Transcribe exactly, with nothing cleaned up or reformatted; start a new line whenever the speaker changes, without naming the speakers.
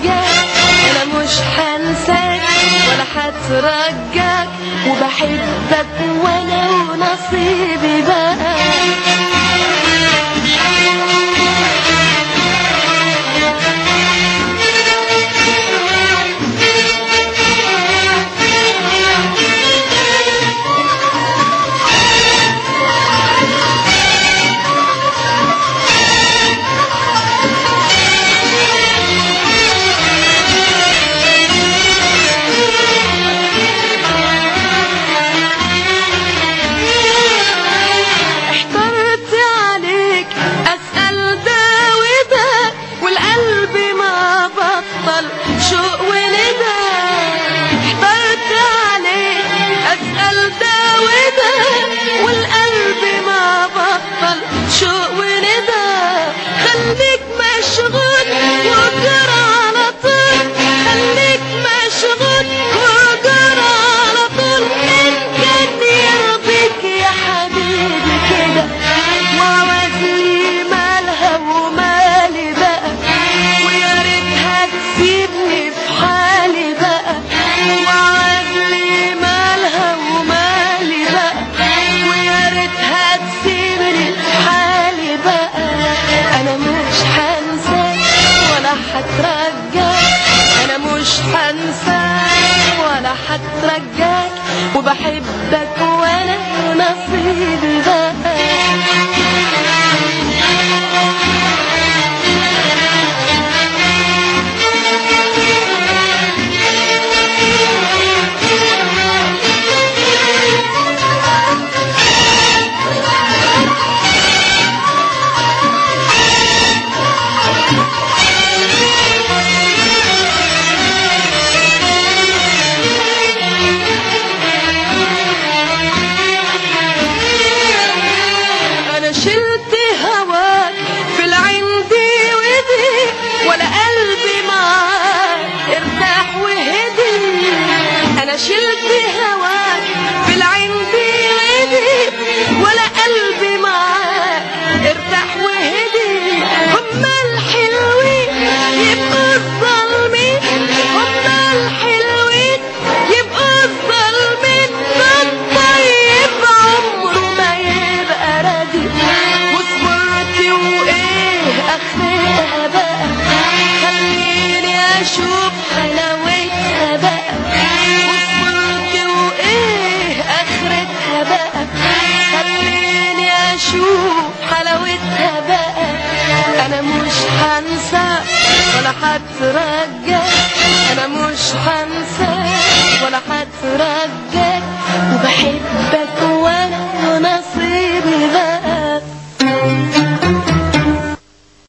هترجاك، انا مش هنساك ولا هترجاك، وبحبك وانا ونصيبي بقى. هترجاك، انا مش هنساك ولا هترجاك، وبحبك وانا نصيبي بقى. شلت هواك في العين دي ودي، ولا قلبي معاك ارتاح وهدي. انا شلت هواك في العين دي ودي، ولا قلبي معاك ارتاح وهدي. هما الحلوين يبقوا الظالمين، هما الحلوين يبقوا الظالمين، الطيب عمره ما يبقى ردي. اخرتها بقى خليني اشوف حلاوتها بقى، وصبرت وايه اخرتها بقى خليني اشوف حلاوتها بقى. انا مش هنسى ولا هترجى، انا مش هنسى